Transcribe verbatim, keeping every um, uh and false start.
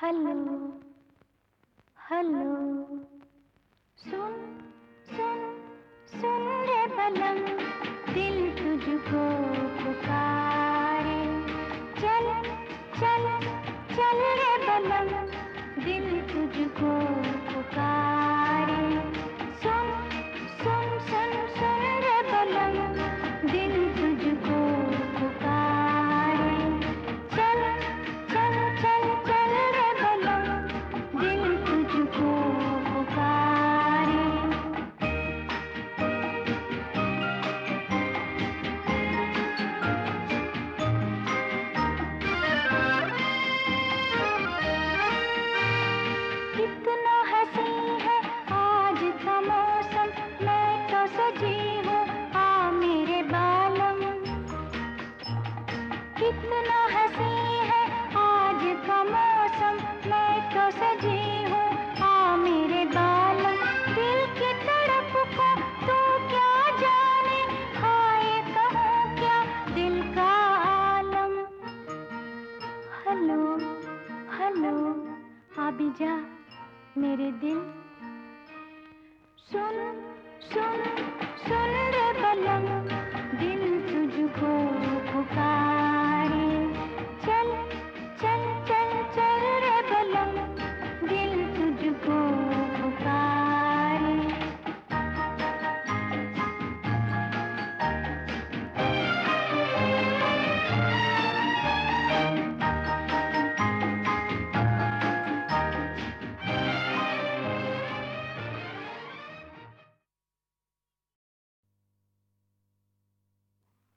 Hello hello सुन सुन सुन रे बलम, दिल तुझको पुकारे। चल चल चल रे बलम, दिल तुझको पुकारे। सुन सुन सुन सुन रे बलम, दिल तुझको पुकारे। चल चल चल चल रे बलम, दिल तुझको पुकारे। कितना हंसी है आज का मौसम, मैं तो सजी हूँ आ मेरे बालम। कितना हंसी है आज का मौसम, मैं तो सजी हूँ आ मेरे बालम। दिल की तड़प को तू क्या जाने, हाय कहूँ क्या दिल का आलम। हेलो हेलो आ भी जा मेरे दिल, सुन